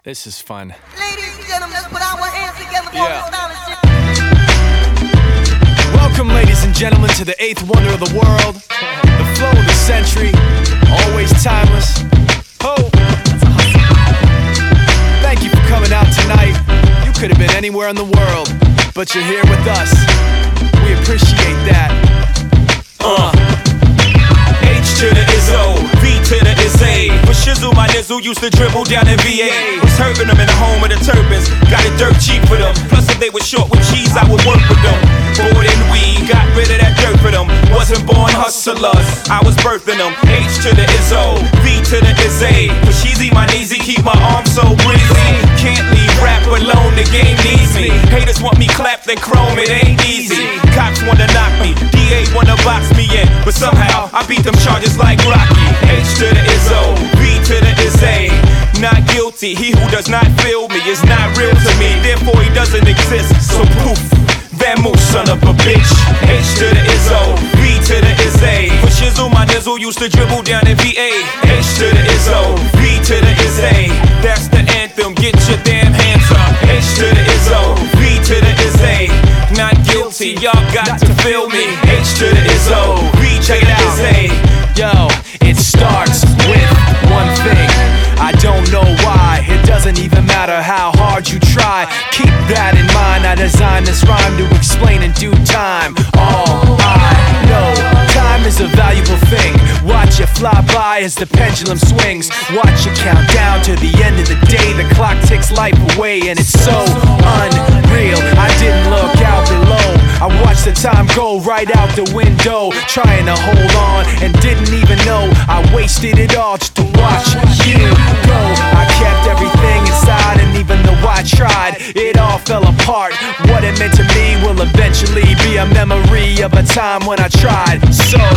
This is fun. Ladies and gentlemen, let's put our hands together for Yeah. astonishing. Welcome, ladies and gentlemen, to the eighth wonder of the world, the flow of the century, always timeless. Ho! Thank you for coming out tonight. You could have been anywhere in the world, but you're here with us. We appreciate that. H to the Izzo, V to the Izzy. For shizzle, my nizzle used to dribble down in VA. Was hurting them in the home of the turbans. Got it dirt cheap for them. Plus, if they were short with cheese, I would work with them. Bored in weed, got rid of that dirt for them. Wasn't born hustlers, I was birthing them. H to the Izzo, V to the Izzy. For sheezy, my kneesy, keep my arms so breezy. Can't leave rap alone, the game needs me. Haters want me clapped and chrome, it ain't easy. Cops wanna knock me, DA wanna box me in, but somehow I beat them charges like Rocky. H to the Izzo, V to the Izzy. Not guilty, he who does not feel me is not real to me, therefore he doesn't exist, so poof. Vamoose, son of a bitch. H to the Izzo, V to the Izzy. For shizzle, my nizzle used to dribble down in VA. H to the Izzo, V to the Izzy. That's the anthem, get your damn hands up. H to the Izzo, V to the Izzy. Not guilty, y'all got to feel me. H to the Izzo, V to the Izzy. Yo, it starts with one thing. I don't know why, it doesn't even matter how hard you try. Keep that in mind, I designed this rhyme to explain in due time. All I know, time is a valuable thing. Watch it fly by as the pendulum swings. Watch it count down to the end of the day. The clock ticks life away and it's so unreal. I didn't look out below, I watched the time go right out the window, trying to hold on and didn't even know I wasted it all just to watch you go. I kept everything inside, and even though I tried, it all fell apart. What it meant to me will eventually be a memory of a time when I tried so